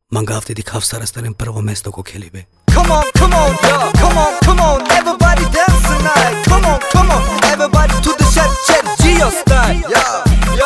Mangav dedi kavsarasların prvo mesto ko khelibe. Come on, yeah. Come on, everybody dance tonight. Come on, everybody to the Chad Geo style. Yeah.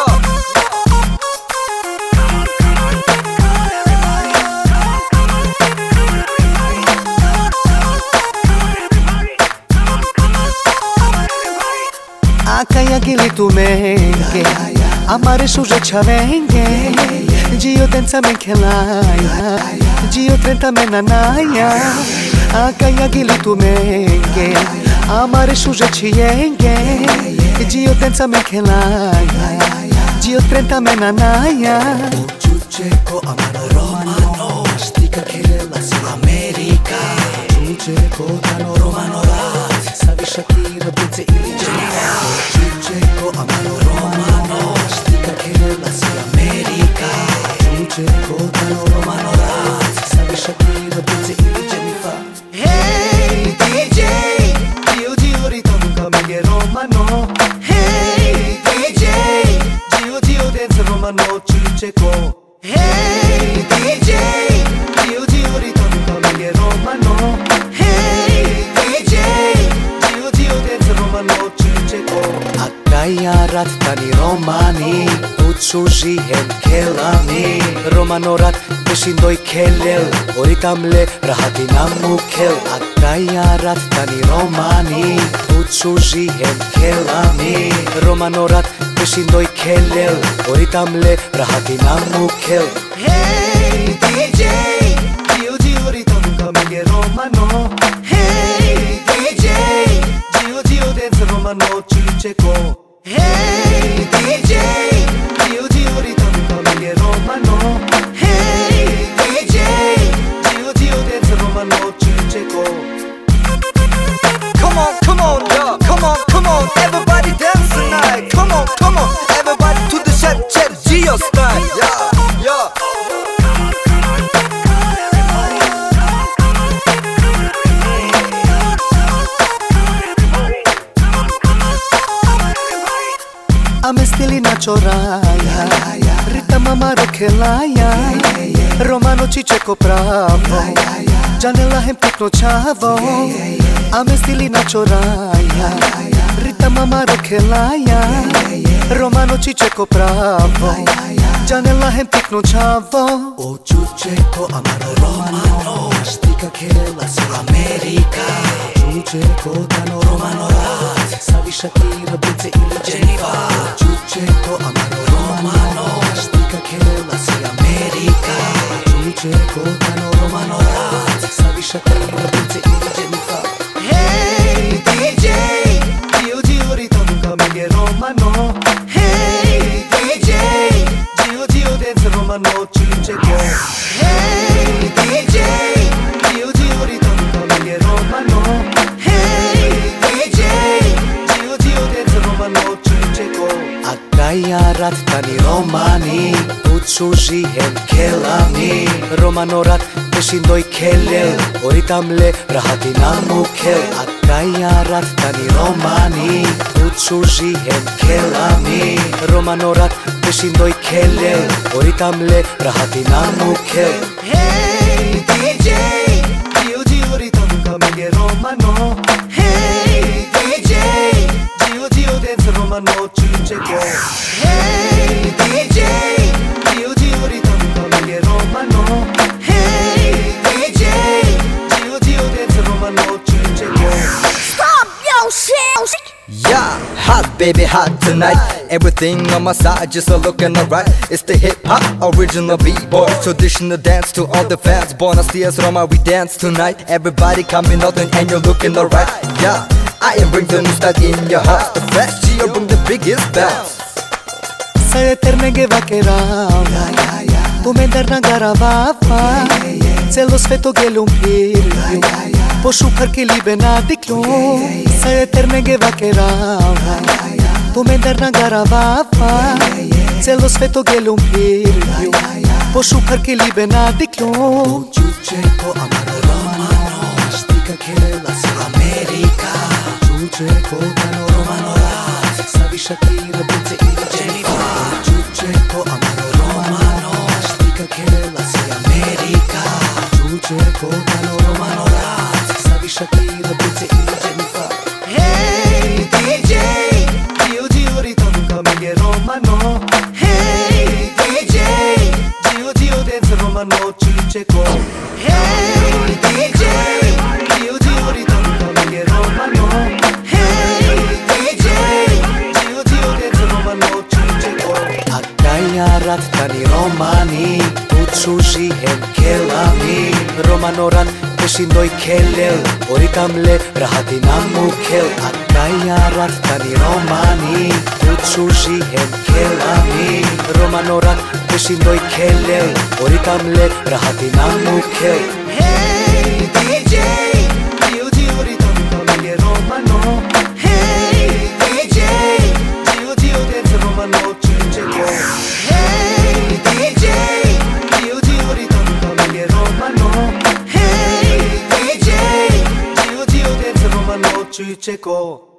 Acá gili tu menge, amare suje chavenge, Gio danza men kelaya, Gio 30 men nanaya. Acá gili tu menge, amare suje chienge, Gio danza men kelaya, Gio 30 men nanaya. Chucheko amaro romano, stika kelela si America. Chucheko tano romano rat, savi Shakira Beyonce ili Jennifer. Chucheko amaro romano, stika kelela si America. Chucheko tano romano rat, savi Shakira Beyonce ili Jennifer. Hey DJ, Gio ritorno come romano. Hey DJ, Gio dance romano Chucheko. Hey DJ, Gio ritorno come romano. Hey DJ, Gio dance romano Chucheko. Akaya rat tani romani, utsuji hen kelani. Romano rat peshindoi kelel, oritamle rahati namukel. Akaya rat tani romani, utsuji hen kelani. Romano rat peshindoi kelel, oritamle rahati namukel. Hey DJ, Gio ritorno come romano. Hey DJ, Gio dance romano Chucheko. Hey DJ, Gio ritorno come romano. Hey DJ, Gio dance romano Chucheko. Come on, yeah. Come on, everybody dance tonight. Come on, everybody to the Chad Geo style. Yeah. Ame stili nachoraya, Rita mama rokelaya, Romano Chucheko bravo, Janela hem pikno chavo. Ame stili nachoraya, Rita mama rokelaya, Romano Chucheko bravo, Janela hem pikno chavo. O Chucheko amaro romano, stika kelela si America. Chucheko tano romano rat, savi Shakira Beyonce ili Jennifer. Chucheko amaro romano, stika kelela si America. Chucheko tano romano rat, savi Shakira Beyonce ili Jennifer. Hey DJ, Gio ritorno come romano. Hey DJ, Gio dance romano Chucheko. Hey DJ, Gio ritorno come romano. Hey DJ, Gio dance romano Chucheko. Akaya rat tani romani, utsuji hen kelani. Romano rat peshindoi kelel, oritamle rahati namukel. Akaya rat tani romani, utsuji hen kelani. Romano rat peshindoi kelel, oritamle rahati namukel. Hey DJ, Gio ritorno come romano. Hey DJ, Gio dance romano Chucheko. Hey DJ, Gio ritorno come romano. Hey DJ, Gio dance romano Chucheko. Stop your shit! Yeah, hot baby, hot tonight. Everything on my side just a looking alright. It's the hip hop original b-boy, traditional dance to all the fans. Buenos dias Roma, we dance tonight. Everybody coming out and you're looking alright. Yeah, I am bring the new style in your heart. The best Gio bring the biggest bounce. Se eternege vaquerava, tu me darna garavava. Se lo sfeto che l'umpirju, po shukar che li benadiklu. Se eternege vaquerava, tu me darna garavava. Se lo sfeto che l'umpirju, po shukar che li benadiklu. Chucheko amaro romano, stika kelela si America. Chucheko tano romano rat, savi Shakira Beyonce ili Jennifer. Chucheko amaro romano, stika kelela si America. cercano Romano Rat Savi Shakira, Buzzi, Jennifer. Hey DJ, Dio Dio ritorno come romano. Hey DJ, Dio Dio dance romano Chicheco. Hey DJ, Dio Dio ritorno come romano. Hey DJ, Dio Dio dance romano Chicheco. Akaya Rat tani Romani Utsushi hem kelami Romano Rat Shindoi kelel Oritamle rahati namukel Akaya Rat tani Romani Utsushi hem kelami Romano Rat Shindoi kelel Oritamle rahati namukel. Hey DJ, Dio Dio ritorno come romano. Hey DJ, Dio Dio dance romano Chicheco. Hey DJ, Dio Dio ritorno come romano. Hey DJ, Dio Dio dance romano Chicheco.